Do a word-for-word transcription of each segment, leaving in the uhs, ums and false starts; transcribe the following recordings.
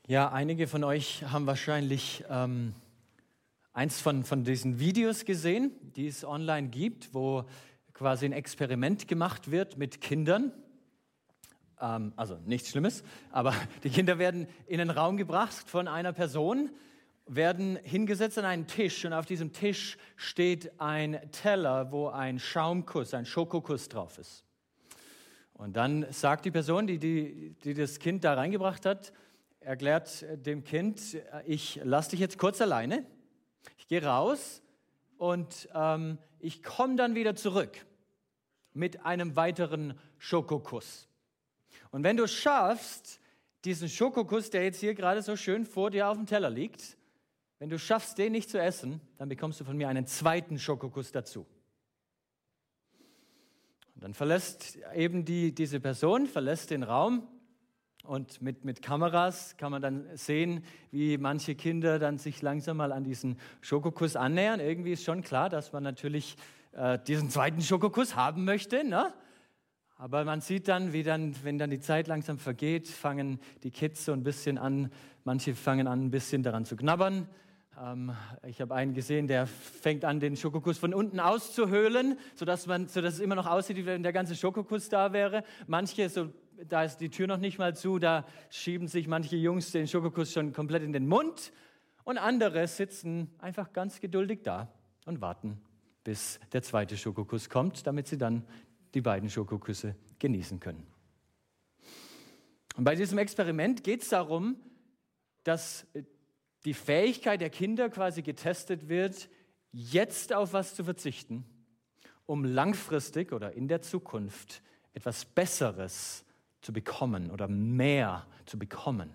Ja, einige von euch haben wahrscheinlich ähm, eins von, von diesen Videos gesehen, die es online gibt, wo quasi ein Experiment gemacht wird mit Kindern. Ähm, also nichts Schlimmes, aber die Kinder werden in einen Raum gebracht von einer Person, werden hingesetzt an einen Tisch und auf diesem Tisch steht ein Teller, wo ein Schaumkuss, ein Schokokuss drauf ist. Und dann sagt die Person, die, die, die das Kind da reingebracht hat, erklärt dem Kind, ich lasse dich jetzt kurz alleine, ich gehe raus und ähm, ich komme dann wieder zurück mit einem weiteren Schokokuss. Und wenn du schaffst, diesen Schokokuss, der jetzt hier gerade so schön vor dir auf dem Teller liegt, wenn du schaffst, den nicht zu essen, dann bekommst du von mir einen zweiten Schokokuss dazu. Und dann verlässt eben die, diese Person, verlässt den Raum. Und mit, mit Kameras kann man dann sehen, wie manche Kinder dann sich langsam mal an diesen Schokokuss annähern. Irgendwie ist schon klar, dass man natürlich äh, diesen zweiten Schokokuss haben möchte, ne? Aber man sieht dann, wie dann, wenn dann die Zeit langsam vergeht, fangen die Kids so ein bisschen an, manche fangen an, ein bisschen daran zu knabbern. Ähm, ich habe einen gesehen, der fängt an, den Schokokuss von unten auszuhöhlen, sodass, man, sodass es immer noch aussieht, wie wenn der ganze Schokokuss da wäre. Manche so Da ist die Tür noch nicht mal zu, da schieben sich manche Jungs den Schokokuss schon komplett in den Mund und andere sitzen einfach ganz geduldig da und warten, bis der zweite Schokokuss kommt, damit sie dann die beiden Schokoküsse genießen können. Und bei diesem Experiment geht es darum, dass die Fähigkeit der Kinder quasi getestet wird, jetzt auf was zu verzichten, um langfristig oder in der Zukunft etwas Besseres zu bekommen oder mehr zu bekommen.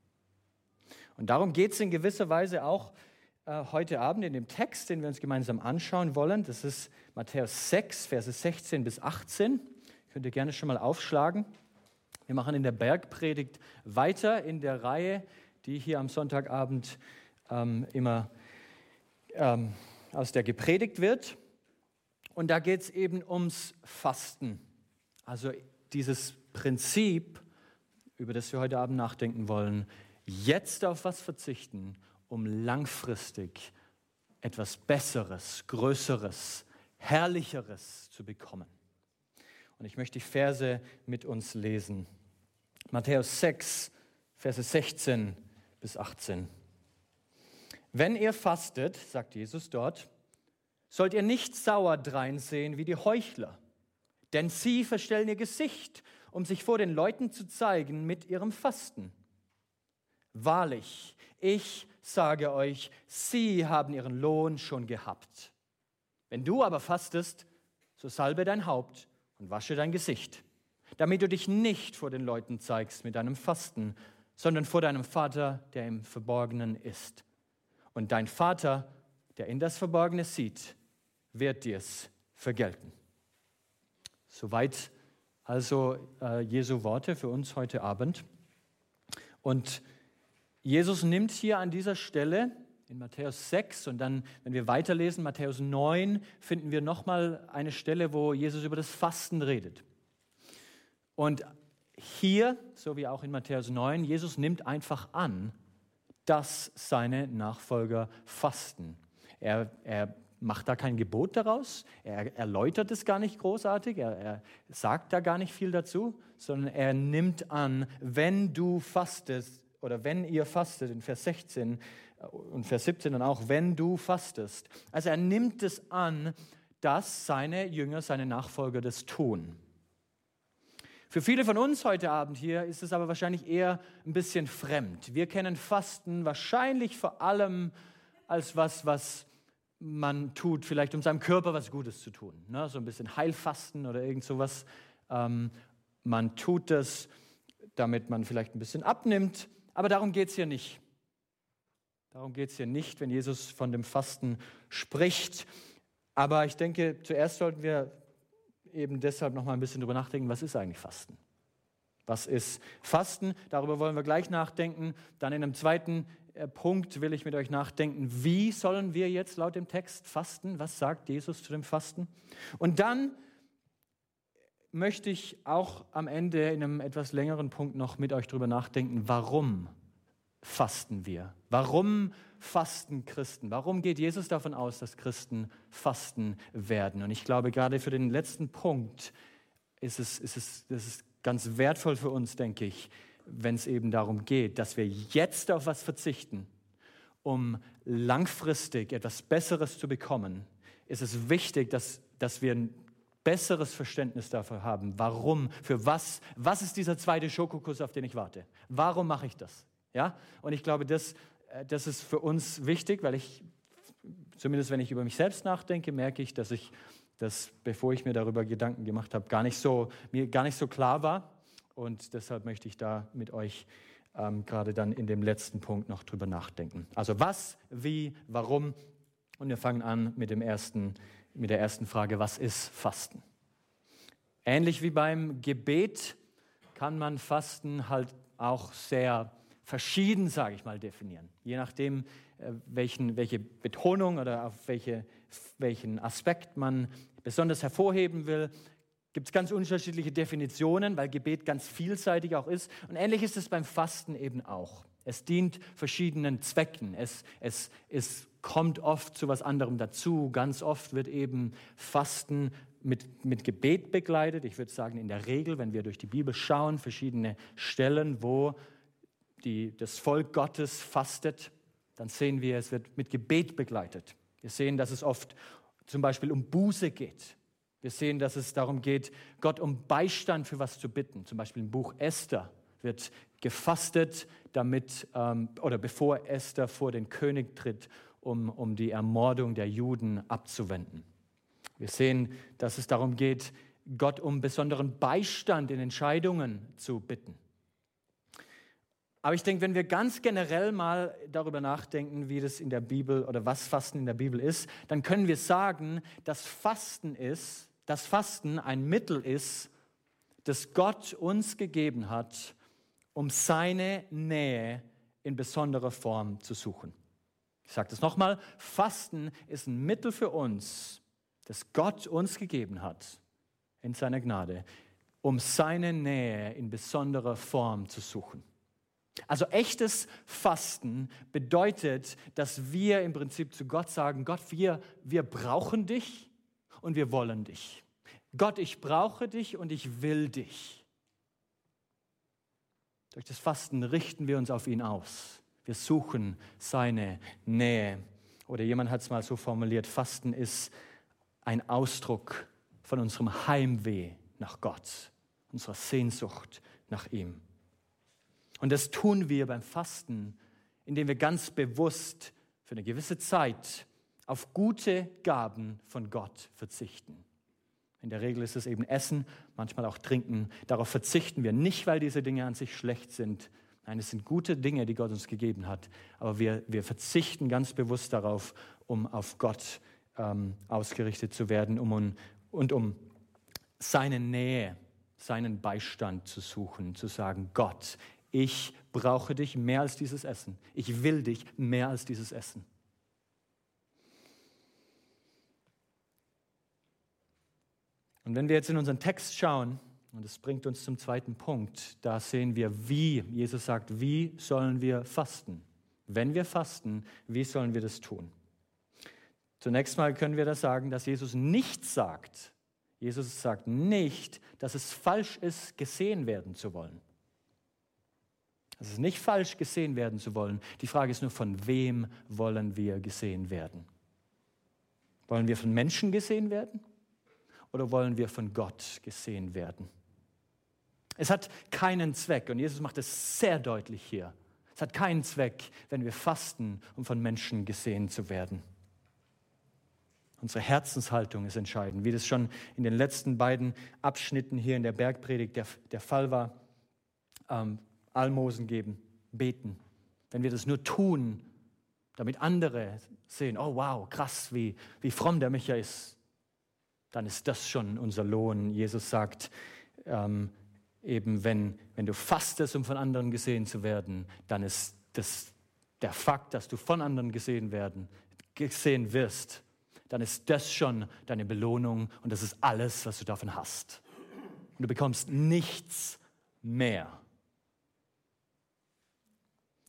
Und darum geht es in gewisser Weise auch äh, heute Abend in dem Text, den wir uns gemeinsam anschauen wollen. Das ist Matthäus sechs, Verse sechzehn bis achtzehn. Könnt ihr gerne schon mal aufschlagen. Wir machen in der Bergpredigt weiter in der Reihe, die hier am Sonntagabend ähm, immer ähm, aus der gepredigt wird. Und da geht es eben ums Fasten. Also dieses Prinzip, über das wir heute Abend nachdenken wollen, jetzt auf was verzichten, um langfristig etwas Besseres, Größeres, Herrlicheres zu bekommen. Und ich möchte die Verse mit uns lesen. Matthäus sechs, Verse sechzehn bis achtzehn. Wenn ihr fastet, sagt Jesus dort, sollt ihr nicht sauer dreinsehen wie die Heuchler, denn sie verstellen ihr Gesicht, um sich vor den Leuten zu zeigen mit ihrem Fasten. Wahrlich, ich sage euch, sie haben ihren Lohn schon gehabt. Wenn du aber fastest, so salbe dein Haupt und wasche dein Gesicht, damit du dich nicht vor den Leuten zeigst mit deinem Fasten, sondern vor deinem Vater, der im Verborgenen ist. Und dein Vater, der in das Verborgene sieht, wird dir's vergelten. Soweit also äh, Jesu Worte für uns heute Abend. Und Jesus nimmt hier an dieser Stelle in Matthäus sechs und dann, wenn wir weiterlesen, Matthäus neun, finden wir nochmal eine Stelle, wo Jesus über das Fasten redet. Und hier, so wie auch in Matthäus neun, Jesus nimmt einfach an, dass seine Nachfolger fasten. Er, er macht da kein Gebot daraus, er erläutert es gar nicht großartig, er, er sagt da gar nicht viel dazu, sondern er nimmt an, wenn du fastest, oder wenn ihr fastet, in Vers sechzehn und Vers siebzehn dann auch, wenn du fastest. Also er nimmt es an, dass seine Jünger, seine Nachfolger das tun. Für viele von uns heute Abend hier ist es aber wahrscheinlich eher ein bisschen fremd. Wir kennen Fasten wahrscheinlich vor allem als was, was man tut, vielleicht um seinem Körper was Gutes zu tun. Ne? So ein bisschen Heilfasten oder irgend sowas. Ähm, man tut das, damit man vielleicht ein bisschen abnimmt. Aber darum geht es hier nicht. Darum geht es hier nicht, wenn Jesus von dem Fasten spricht. Aber ich denke, zuerst sollten wir eben deshalb noch mal ein bisschen drüber nachdenken, was ist eigentlich Fasten? Was ist Fasten? Darüber wollen wir gleich nachdenken. Dann in einem zweiten Punkt will ich mit euch nachdenken, wie sollen wir jetzt laut dem Text fasten? Was sagt Jesus zu dem Fasten? Und dann möchte ich auch am Ende in einem etwas längeren Punkt noch mit euch drüber nachdenken, warum fasten wir? Warum fasten Christen? Warum geht Jesus davon aus, dass Christen fasten werden? Und ich glaube, gerade für den letzten Punkt ist es, ist es, das ist ganz wertvoll für uns, denke ich, wenn es eben darum geht, dass wir jetzt auf was verzichten, um langfristig etwas Besseres zu bekommen, ist es wichtig, dass, dass wir ein besseres Verständnis dafür haben. Warum? Für was? Was ist dieser zweite Schokokuss, auf den ich warte? Warum mache ich das? Ja? Und ich glaube, das, das ist für uns wichtig, weil ich, zumindest wenn ich über mich selbst nachdenke, merke ich, dass ich das, bevor ich mir darüber Gedanken gemacht habe, gar nicht so, mir gar nicht so klar war. Und deshalb möchte ich da mit euch ähm, gerade dann in dem letzten Punkt noch drüber nachdenken. Also was, wie, warum? Und wir fangen an mit dem ersten, mit der ersten Frage, was ist Fasten? Ähnlich wie beim Gebet kann man Fasten halt auch sehr verschieden, sage ich mal, definieren. Je nachdem, welchen, welche Betonung oder auf welche, welchen Aspekt man besonders hervorheben will, gibt es ganz unterschiedliche Definitionen, weil Gebet ganz vielseitig auch ist. Und ähnlich ist es beim Fasten eben auch. Es dient verschiedenen Zwecken. Es, es, es kommt oft zu was anderem dazu. Ganz oft wird eben Fasten mit, mit Gebet begleitet. Ich würde sagen, in der Regel, wenn wir durch die Bibel schauen, verschiedene Stellen, wo die, das Volk Gottes fastet, dann sehen wir, es wird mit Gebet begleitet. Wir sehen, dass es oft zum Beispiel um Buße geht. Wir sehen, dass es darum geht, Gott um Beistand für was zu bitten. Zum Beispiel im Buch Esther wird gefastet, damit, ähm, oder bevor Esther vor den König tritt, um, um die Ermordung der Juden abzuwenden. Wir sehen, dass es darum geht, Gott um besonderen Beistand in Entscheidungen zu bitten. Aber ich denke, wenn wir ganz generell mal darüber nachdenken, wie das in der Bibel oder was Fasten in der Bibel ist, dann können wir sagen, dass Fasten ist, dass Fasten ein Mittel ist, das Gott uns gegeben hat, um seine Nähe in besonderer Form zu suchen. Ich sage das nochmal, Fasten ist ein Mittel für uns, das Gott uns gegeben hat, in seiner Gnade, um seine Nähe in besonderer Form zu suchen. Also echtes Fasten bedeutet, dass wir im Prinzip zu Gott sagen, Gott, wir, wir brauchen dich und wir wollen dich. Gott, ich brauche dich und ich will dich. Durch das Fasten richten wir uns auf ihn aus. Wir suchen seine Nähe. Oder jemand hat es mal so formuliert, Fasten ist ein Ausdruck von unserem Heimweh nach Gott, unserer Sehnsucht nach ihm. Und das tun wir beim Fasten, indem wir ganz bewusst für eine gewisse Zeit auf gute Gaben von Gott verzichten. In der Regel ist es eben Essen, manchmal auch Trinken. Darauf verzichten wir nicht, weil diese Dinge an sich schlecht sind. Nein, es sind gute Dinge, die Gott uns gegeben hat. Aber wir, wir verzichten ganz bewusst darauf, um auf Gott ähm, ausgerichtet zu werden um, und um seine Nähe, seinen Beistand zu suchen, zu sagen, Gott, ich brauche dich mehr als dieses Essen. Ich will dich mehr als dieses Essen. Und wenn wir jetzt in unseren Text schauen, und das bringt uns zum zweiten Punkt, da sehen wir, wie, Jesus sagt, wie sollen wir fasten? Wenn wir fasten, wie sollen wir das tun? Zunächst mal können wir das sagen, dass Jesus nicht sagt, Jesus sagt nicht, dass es falsch ist, gesehen werden zu wollen. Es ist nicht falsch, gesehen werden zu wollen. Die Frage ist nur, von wem wollen wir gesehen werden? Wollen wir von Menschen gesehen werden? Oder wollen wir von Gott gesehen werden? Es hat keinen Zweck, und Jesus macht es sehr deutlich hier. Es hat keinen Zweck, wenn wir fasten, um von Menschen gesehen zu werden. Unsere Herzenshaltung ist entscheidend, wie das schon in den letzten beiden Abschnitten hier in der Bergpredigt der, der Fall war. Ähm, Almosen geben, beten. Wenn wir das nur tun, damit andere sehen, oh wow, krass, wie, wie fromm der Micha ist, dann ist das schon unser Lohn. Jesus sagt, ähm, eben wenn, wenn du fastest, um von anderen gesehen zu werden, dann ist das der Fakt, dass du von anderen gesehen werden, gesehen wirst, dann ist das schon deine Belohnung und das ist alles, was du davon hast. Und du bekommst nichts mehr.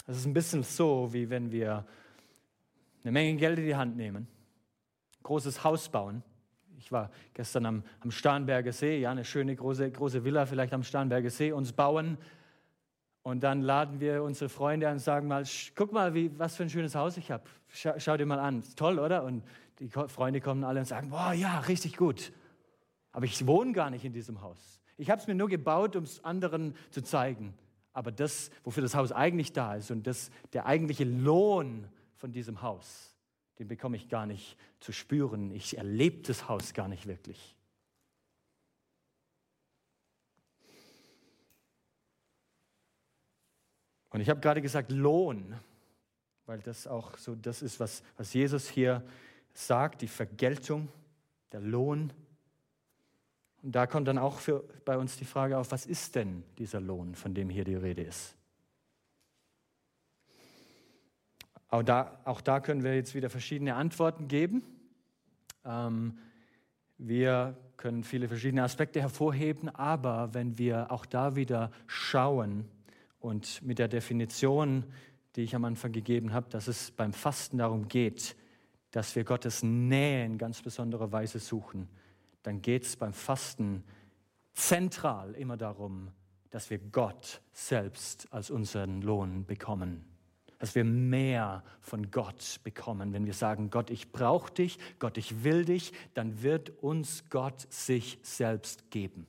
Das ist ein bisschen so, wie wenn wir eine Menge Geld in die Hand nehmen, ein großes Haus bauen. Ich war gestern am, am Starnberger See, ja, eine schöne große, große Villa vielleicht am Starnberger See, uns bauen. Und dann laden wir unsere Freunde an und sagen mal, guck mal, wie, was für ein schönes Haus ich habe. Schau, schau dir mal an, ist toll, oder? Und die Freunde kommen alle und sagen, boah, ja, richtig gut. Aber ich wohne gar nicht in diesem Haus. Ich habe es mir nur gebaut, um es anderen zu zeigen. Aber das, wofür das Haus eigentlich da ist und das, der eigentliche Lohn von diesem Haus, den bekomme ich gar nicht zu spüren. Ich erlebe das Haus gar nicht wirklich. Und ich habe gerade gesagt Lohn, weil das auch so das ist, was, was Jesus hier sagt, die Vergeltung, der Lohn. Und da kommt dann auch für, bei uns die Frage auf, was ist denn dieser Lohn, von dem hier die Rede ist? Auch da, auch da können wir jetzt wieder verschiedene Antworten geben. Ähm, wir können viele verschiedene Aspekte hervorheben, aber wenn wir auch da wieder schauen und mit der Definition, die ich am Anfang gegeben habe, dass es beim Fasten darum geht, dass wir Gottes Nähe in ganz besonderer Weise suchen, dann geht es beim Fasten zentral immer darum, dass wir Gott selbst als unseren Lohn bekommen. Dass wir mehr von Gott bekommen. Wenn wir sagen, Gott, ich brauche dich, Gott, ich will dich, dann wird uns Gott sich selbst geben.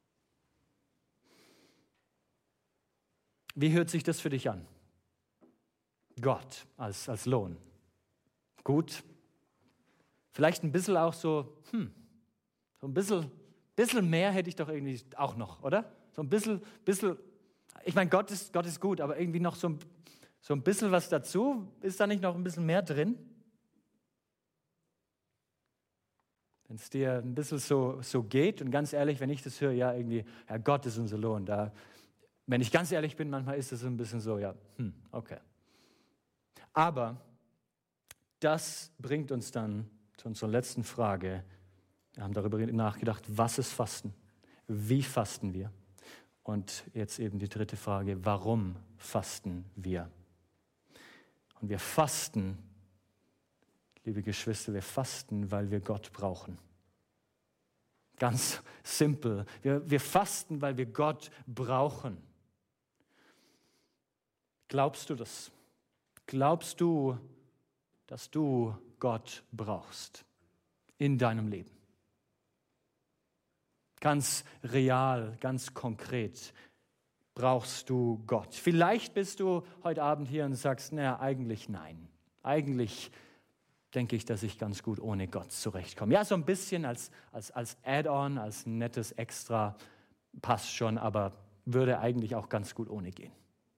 Wie hört sich das für dich an? Gott als, als Lohn. Gut. Vielleicht ein bisschen auch so, hm, so ein bisschen, bisschen mehr hätte ich doch irgendwie auch noch, oder? So ein bisschen, bisschen ich meine, Gott ist, Gott ist gut, aber irgendwie noch so ein, so ein bisschen was dazu. Ist da nicht noch ein bisschen mehr drin? Wenn es dir ein bisschen so, so geht und ganz ehrlich, wenn ich das höre, ja irgendwie, ja Gott ist unser Lohn. Da, wenn ich ganz ehrlich bin, manchmal ist es ein bisschen so, ja, hm, okay. Aber das bringt uns dann zu unserer letzten Frage. Wir haben darüber nachgedacht, was ist Fasten? Wie fasten wir? Und jetzt eben die dritte Frage, warum fasten wir? Und wir fasten, liebe Geschwister, wir fasten, weil wir Gott brauchen. Ganz simpel. Wir, wir fasten, weil wir Gott brauchen. Glaubst du das? Glaubst du, dass du Gott brauchst in deinem Leben? Ganz real, ganz konkret brauchst du Gott. Vielleicht bist du heute Abend hier und sagst, naja, eigentlich nein. Eigentlich denke ich, dass ich ganz gut ohne Gott zurechtkomme. Ja, so ein bisschen als, als, als Add-on, als nettes Extra passt schon, aber würde eigentlich auch ganz gut ohne gehen.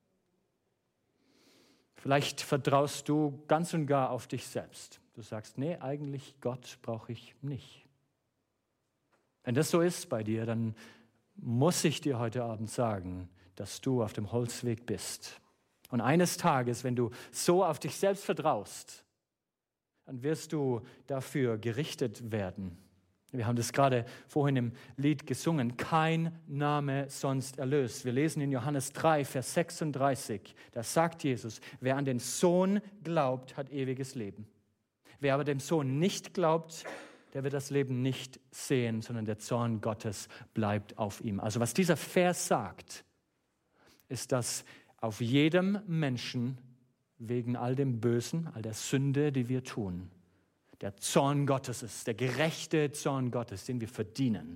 Vielleicht vertraust du ganz und gar auf dich selbst. Du sagst, nee, eigentlich Gott brauche ich nicht. Wenn das so ist bei dir, dann muss ich dir heute Abend sagen, dass du auf dem Holzweg bist. Und eines Tages, wenn du so auf dich selbst vertraust, dann wirst du dafür gerichtet werden. Wir haben das gerade vorhin im Lied gesungen. Kein Name sonst erlöst. Wir lesen in Johannes drei, Vers sechsunddreißig. Da sagt Jesus, wer an den Sohn glaubt, hat ewiges Leben. Wer aber dem Sohn nicht glaubt, der wird das Leben nicht sehen, sondern der Zorn Gottes bleibt auf ihm. Also was dieser Vers sagt, ist, dass auf jedem Menschen wegen all dem Bösen, all der Sünde, die wir tun, der Zorn Gottes ist, der gerechte Zorn Gottes, den wir verdienen.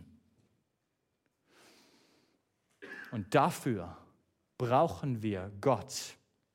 Und dafür brauchen wir Gott.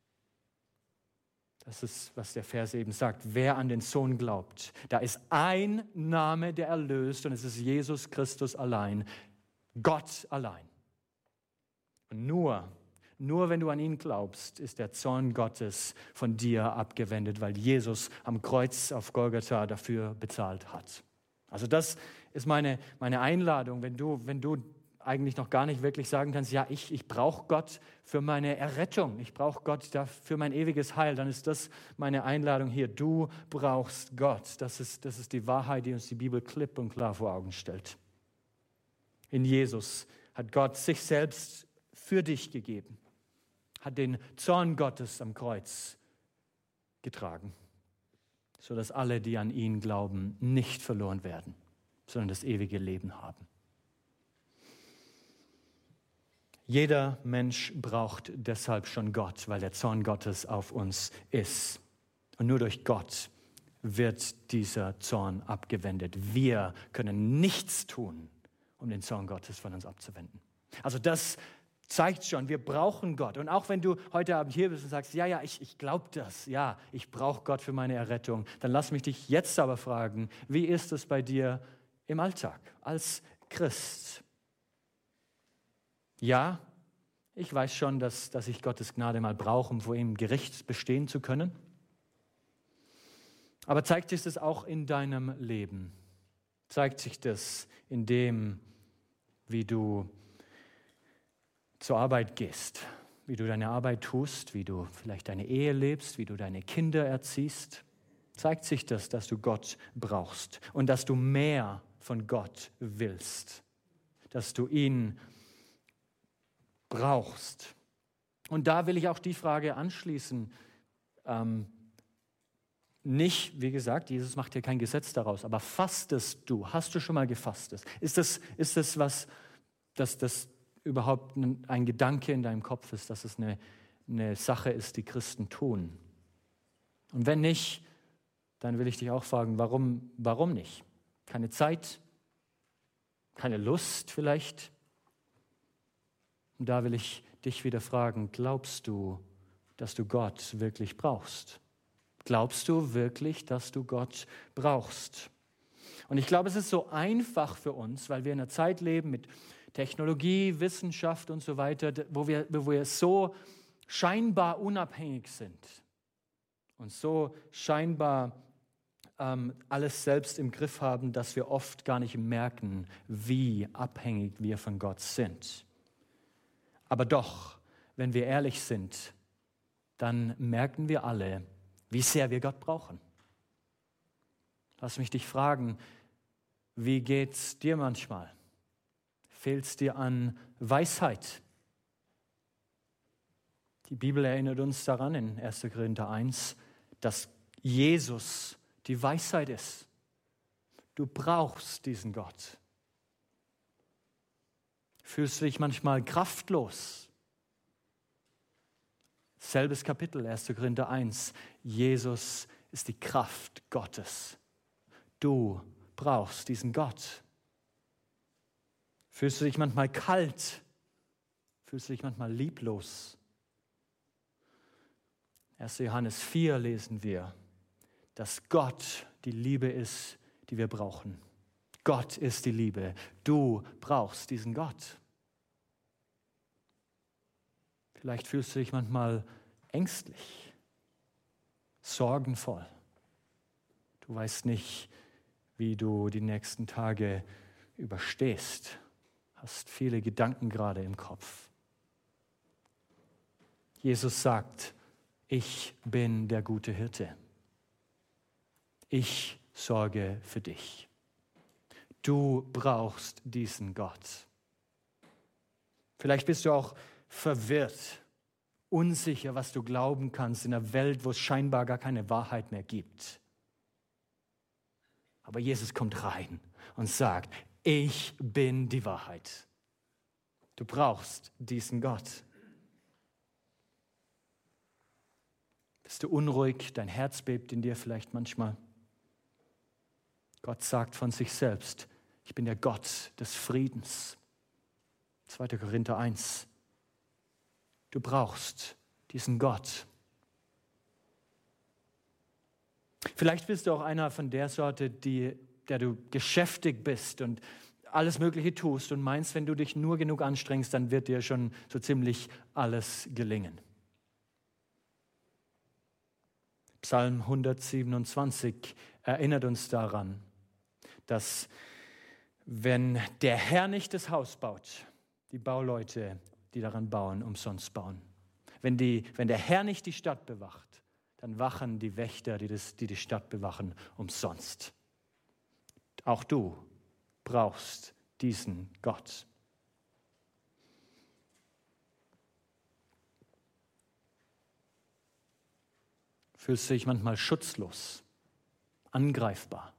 Das ist, was der Vers eben sagt. Wer an den Sohn glaubt, da ist ein Name, der erlöst, und es ist Jesus Christus allein, Gott allein. Und nur, nur wenn du an ihn glaubst, ist der Zorn Gottes von dir abgewendet, weil Jesus am Kreuz auf Golgatha dafür bezahlt hat. Also das ist meine, meine Einladung, wenn du, wenn du eigentlich noch gar nicht wirklich sagen kannst, ja, ich, ich brauche Gott für meine Errettung, ich brauche Gott für mein ewiges Heil, dann ist das meine Einladung hier. Du brauchst Gott. Das ist, das ist die Wahrheit, die uns die Bibel klipp und klar vor Augen stellt. In Jesus hat Gott sich selbst für dich gegeben. hat den Zorn Gottes am Kreuz getragen, sodass alle, die an ihn glauben, nicht verloren werden, sondern das ewige Leben haben. Jeder Mensch braucht deshalb schon Gott, weil der Zorn Gottes auf uns ist. Und nur durch Gott wird dieser Zorn abgewendet. Wir können nichts tun, um den Zorn Gottes von uns abzuwenden. Also das zeigt schon, wir brauchen Gott. Und auch wenn du heute Abend hier bist und sagst, ja, ja, ich, ich glaube das, ja, ich brauche Gott für meine Errettung, dann lass mich dich jetzt aber fragen, wie ist es bei dir im Alltag als Christ? Ja, ich weiß schon, dass, dass ich Gottes Gnade mal brauche, um vor ihm Gericht bestehen zu können. Aber zeigt sich das auch in deinem Leben? Zeigt sich das in dem, wie du zur Arbeit gehst, wie du deine Arbeit tust, wie du vielleicht deine Ehe lebst, wie du deine Kinder erziehst? Zeigt sich das, dass du Gott brauchst und dass du mehr von Gott willst, dass du ihn brauchst? Und da will ich auch die Frage anschließen, ähm, nicht, wie gesagt, Jesus macht hier kein Gesetz daraus, aber fastest du? Hast du schon mal gefastet? Ist das, ist das was, dass das überhaupt ein Gedanke in deinem Kopf ist, dass es eine, eine Sache ist, die Christen tun? Und wenn nicht, dann will ich dich auch fragen, warum, warum nicht? Keine Zeit? Keine Lust vielleicht? Und da will ich dich wieder fragen, glaubst du, dass du Gott wirklich brauchst? Glaubst du wirklich, dass du Gott brauchst? Und ich glaube, es ist so einfach für uns, weil wir in einer Zeit leben mit Technologie, Wissenschaft und so weiter, wo wir, wo wir so scheinbar unabhängig sind und so scheinbar ähm, alles selbst im Griff haben, dass wir oft gar nicht merken, wie abhängig wir von Gott sind. Aber doch, wenn wir ehrlich sind, dann merken wir alle, wie sehr wir Gott brauchen. Lass mich dich fragen, wie geht's dir manchmal? Fehlt es dir an Weisheit? Die Bibel erinnert uns daran in erster Korinther eins, dass Jesus die Weisheit ist. Du brauchst diesen Gott. Fühlst du dich manchmal kraftlos? Selbes Kapitel, erster Korinther eins. Jesus ist die Kraft Gottes. Du brauchst diesen Gott. Fühlst du dich manchmal kalt? Fühlst du dich manchmal lieblos? erster Johannes vier lesen wir, dass Gott die Liebe ist, die wir brauchen. Gott ist die Liebe. Du brauchst diesen Gott. Vielleicht fühlst du dich manchmal ängstlich, sorgenvoll. Du weißt nicht, wie du die nächsten Tage überstehst. Hast viele Gedanken gerade im Kopf. Jesus sagt, ich bin der gute Hirte. Ich sorge für dich. Du brauchst diesen Gott. Vielleicht bist du auch verwirrt, unsicher, was du glauben kannst in einer Welt, wo es scheinbar gar keine Wahrheit mehr gibt. Aber Jesus kommt rein und sagt, ich bin die Wahrheit. Du brauchst diesen Gott. Bist du unruhig, dein Herz bebt in dir vielleicht manchmal? Gott sagt von sich selbst, ich bin der Gott des Friedens. zweiter Korinther eins. Du brauchst diesen Gott. Vielleicht bist du auch einer von der Sorte, die, der du geschäftig bist und alles Mögliche tust und meinst, wenn du dich nur genug anstrengst, dann wird dir schon so ziemlich alles gelingen. Psalm hundertsiebenundzwanzig erinnert uns daran, dass wenn der Herr nicht das Haus baut, die Bauleute, die daran bauen, umsonst bauen. Wenn, die, wenn der Herr nicht die Stadt bewacht, dann wachen die Wächter, die, das, die die Stadt bewachen, umsonst. Auch du brauchst diesen Gott. Fühlst du dich manchmal schutzlos, angreifbar?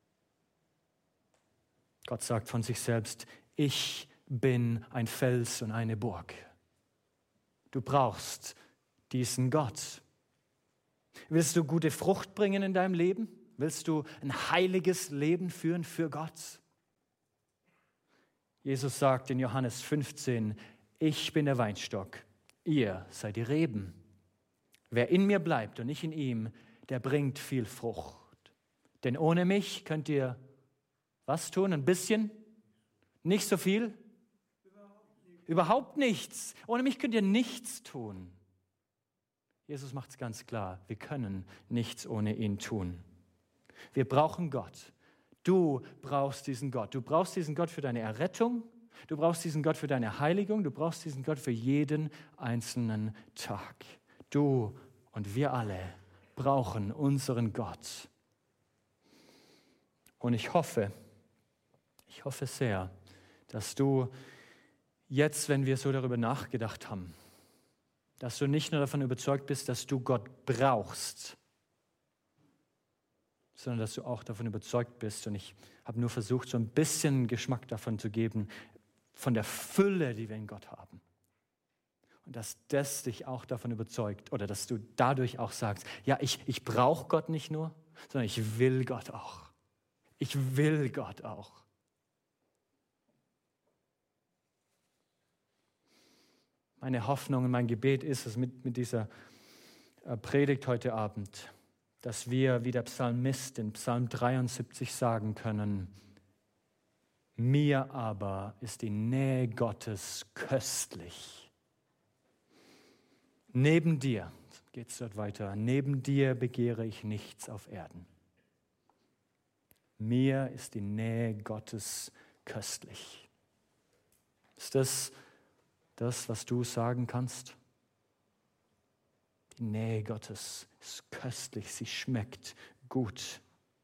Gott sagt von sich selbst, ich bin ein Fels und eine Burg. Du brauchst diesen Gott. Willst du gute Frucht bringen in deinem Leben? Willst du ein heiliges Leben führen für Gott? Jesus sagt in Johannes fünfzehn, ich bin der Weinstock, ihr seid die Reben. Wer in mir bleibt und ich in ihm, der bringt viel Frucht. Denn ohne mich könnt ihr was tun? Ein bisschen? Nicht so viel? Überhaupt nichts. Überhaupt nichts. Ohne mich könnt ihr nichts tun. Jesus macht es ganz klar, wir können nichts ohne ihn tun. Wir brauchen Gott. Du brauchst diesen Gott. Du brauchst diesen Gott für deine Errettung. Du brauchst diesen Gott für deine Heiligung. Du brauchst diesen Gott für jeden einzelnen Tag. Du und wir alle brauchen unseren Gott. Und ich hoffe, ich hoffe sehr, dass du jetzt, wenn wir so darüber nachgedacht haben, dass du nicht nur davon überzeugt bist, dass du Gott brauchst, sondern dass du auch davon überzeugt bist. Und ich habe nur versucht, so ein bisschen Geschmack davon zu geben, von der Fülle, die wir in Gott haben. Und dass das dich auch davon überzeugt oder dass du dadurch auch sagst, ja, ich, ich brauche Gott nicht nur, sondern ich will Gott auch. Ich will Gott auch. Meine Hoffnung und mein Gebet ist es mit, mit dieser Predigt heute Abend, dass wir wie der Psalmist in Psalm dreiundsiebzig sagen können, mir aber ist die Nähe Gottes köstlich. Neben dir, geht es dort weiter, neben dir begehre ich nichts auf Erden. Mir ist die Nähe Gottes köstlich. Ist das das, was du sagen kannst? Die Nähe Gottes ist köstlich, sie schmeckt gut.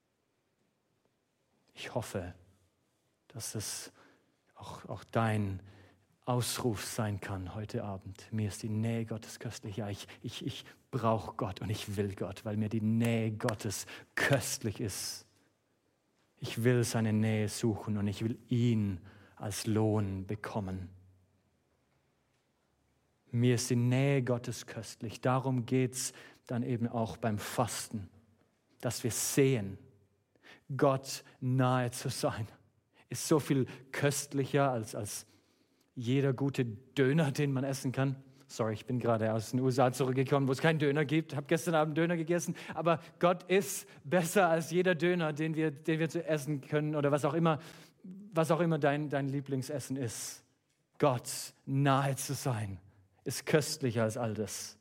Ich hoffe, dass es auch, auch dein Ausruf sein kann heute Abend. Mir ist die Nähe Gottes köstlich. Ja, ich, ich, ich brauche Gott und ich will Gott, weil mir die Nähe Gottes köstlich ist. Ich will seine Nähe suchen und ich will ihn als Lohn bekommen. Mir ist die Nähe Gottes köstlich. Darum geht es dann eben auch beim Fasten, dass wir sehen, Gott nahe zu sein, ist so viel köstlicher als, als jeder gute Döner, den man essen kann. Sorry, ich bin gerade aus den U S A zurückgekommen, wo es keinen Döner gibt. Ich habe gestern Abend Döner gegessen. Aber Gott ist besser als jeder Döner, den wir, den wir zu essen können oder was auch immer, was auch immer dein, dein Lieblingsessen ist. Gott nahe zu sein, ist köstlicher als all das.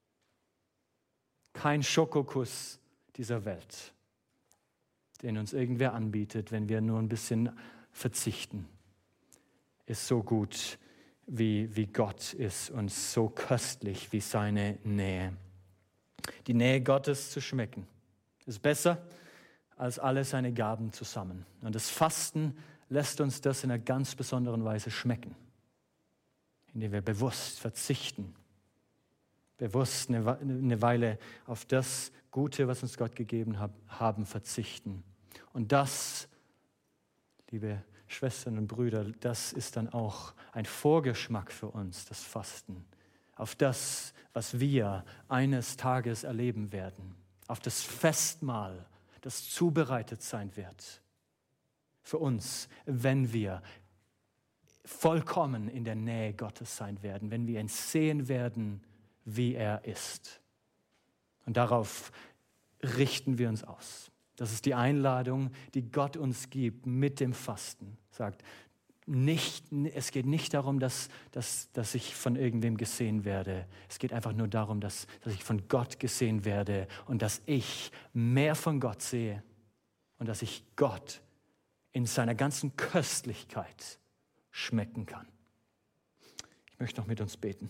Kein Schokokuss dieser Welt, den uns irgendwer anbietet, wenn wir nur ein bisschen verzichten, ist so gut, wie, wie Gott ist und so köstlich wie seine Nähe. Die Nähe Gottes zu schmecken ist besser als alle seine Gaben zusammen. Und das Fasten lässt uns das in einer ganz besonderen Weise schmecken, indem wir bewusst verzichten, bewusst eine, eine Weile auf das Gute, was uns Gott gegeben hat, haben, verzichten. Und das, liebe Schwestern und Brüder, das ist dann auch ein Vorgeschmack für uns, das Fasten, auf das, was wir eines Tages erleben werden, auf das Festmahl, das zubereitet sein wird für uns, wenn wir vollkommen in der Nähe Gottes sein werden, wenn wir ihn sehen werden, wie er ist. Und darauf richten wir uns aus. Das ist die Einladung, die Gott uns gibt mit dem Fasten. Sagt, nicht, es geht nicht darum, dass, dass, dass ich von irgendwem gesehen werde. Es geht einfach nur darum, dass, dass ich von Gott gesehen werde und dass ich mehr von Gott sehe und dass ich Gott in seiner ganzen Köstlichkeit schmecken kann. Ich möchte noch mit uns beten.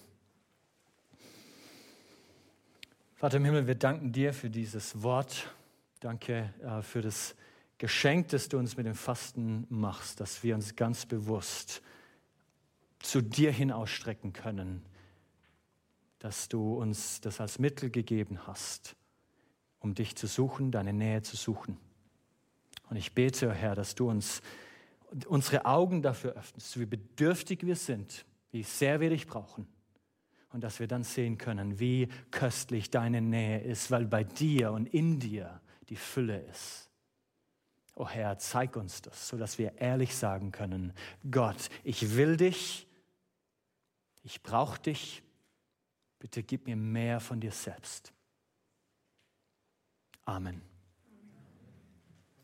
Vater im Himmel, wir danken dir für dieses Wort. Danke äh, für das Geschenk, das du uns mit dem Fasten machst, dass wir uns ganz bewusst zu dir hin ausstrecken können, dass du uns das als Mittel gegeben hast, um dich zu suchen, deine Nähe zu suchen. Und ich bete, oh Herr, dass du uns unsere Augen dafür öffnest, wie bedürftig wir sind, wie sehr wir dich brauchen. Und dass wir dann sehen können, wie köstlich deine Nähe ist, weil bei dir und in dir die Fülle ist. O Herr, zeig uns das, sodass wir ehrlich sagen können, Gott, ich will dich, ich brauche dich, bitte gib mir mehr von dir selbst. Amen.